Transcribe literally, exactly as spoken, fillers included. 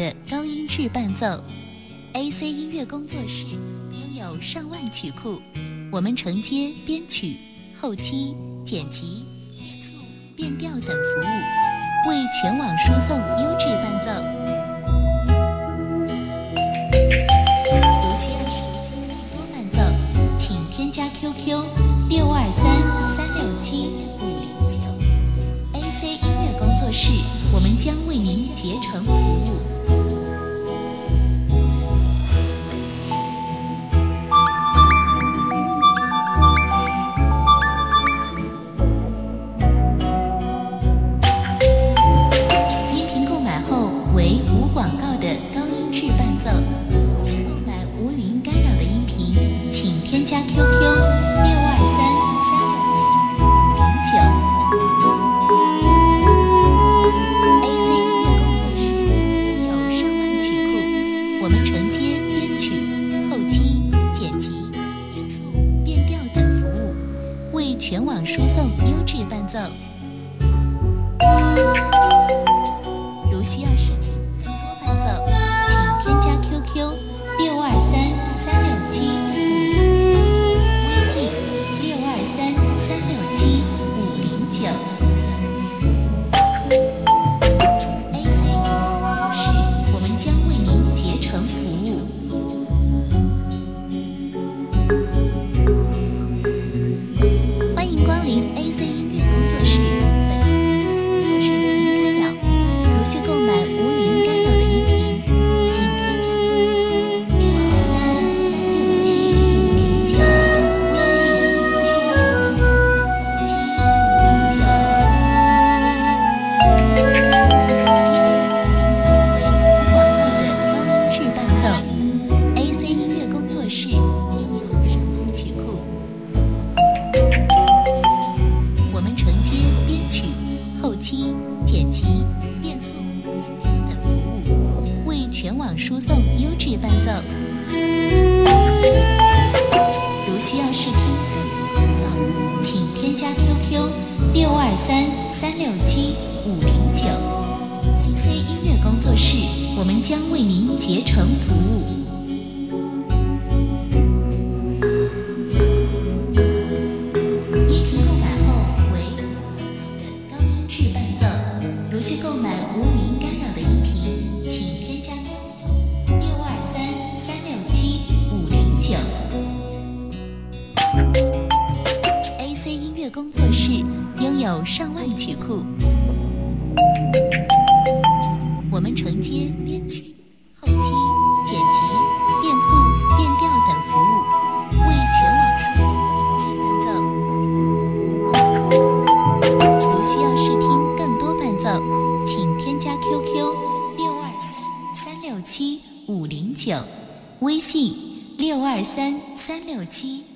的高音质伴奏。A C 音乐工作室拥有上万曲库，我们承接编曲、后期、剪辑、变调等服务，为全网输送优质伴奏。如需要使用更多伴奏，请添加 Q Q 六二三三六七五零九 A C 音乐工作室，我们将为您竭诚服务。音频购买后为无广告的高音质伴奏。购买无语音干扰的音频，请添加 Q Q 六二三三六七五零九。A C 音乐工作室拥有上万曲库，我们承接编曲、后期、剪辑、音速、变调等服务，为全网输送优质伴奏。如需要试听更多伴奏，请添加 Q Q 六二三三六七五零九，微信六二三三六七五零九。A C 音乐工作室，我们将为您竭诚服务。欢迎光临 A C 音乐工作室，本音频工作室无音干扰。如需购买无语音干扰的音频，请添加 Q Q 六二三三六七五零九，微信六二三三六七五零九。为无广告的高音质伴奏。A C 音乐工作室拥有上万曲库，我们承接编曲、后期、剪辑、变速、变调等服务，为全网输送优质伴奏。如需要试听更多伴奏，请添加 Q Q 六二三三六七五零九。A C 音乐工作室，我们将为您竭诚服务。音频购买后为无广告的高音质伴奏。如需购买无语音干扰的音频，请添加 Q Q 六二三三六七五零九。A C 音乐工作室拥有上万曲库，我们承接编曲、后期、剪辑、变速、变调等服务，为全网输送优质伴奏。如需要试听更多伴奏，请添加 Q Q 六二三三六七五零九，微信六二三三六七